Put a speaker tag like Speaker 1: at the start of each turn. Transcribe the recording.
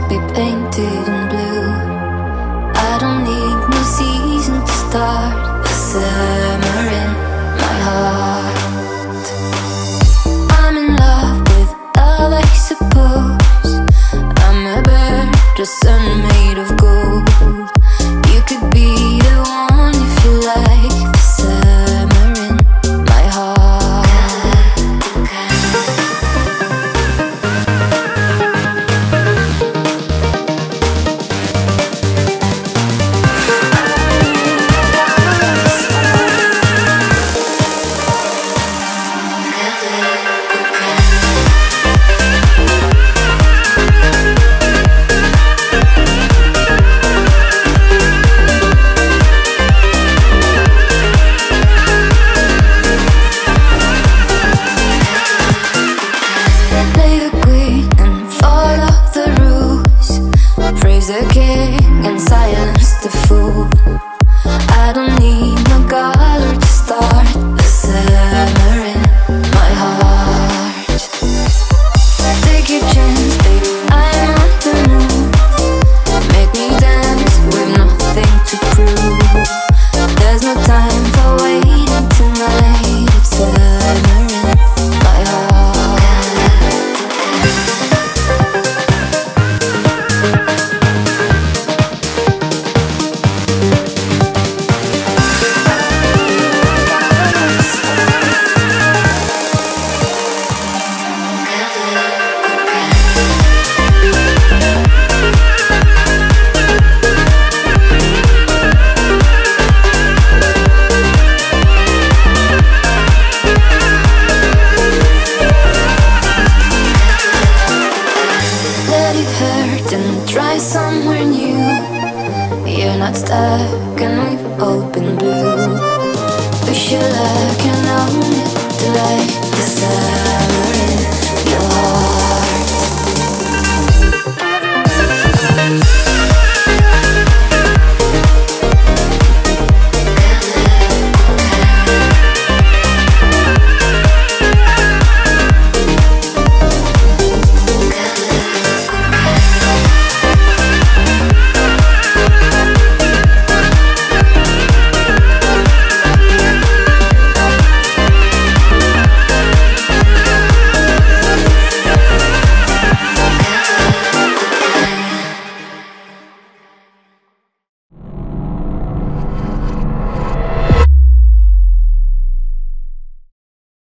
Speaker 1: be painted in blue. I don't need no season to start a summer in my heart. I'm in love with love, I suppose. I'm a bird, a sun made of gold. You could be the one if you like the summer in my heart. The king and silence the fool. I don't need no color to start the summer in my heart. Take your chance, baby, I'm on the move. Make me dance with nothing to prove. There's no time for waiting tonight. It's summer in my heart. Try somewhere new. You're not stuck and we've all been blue. Wish you luck and only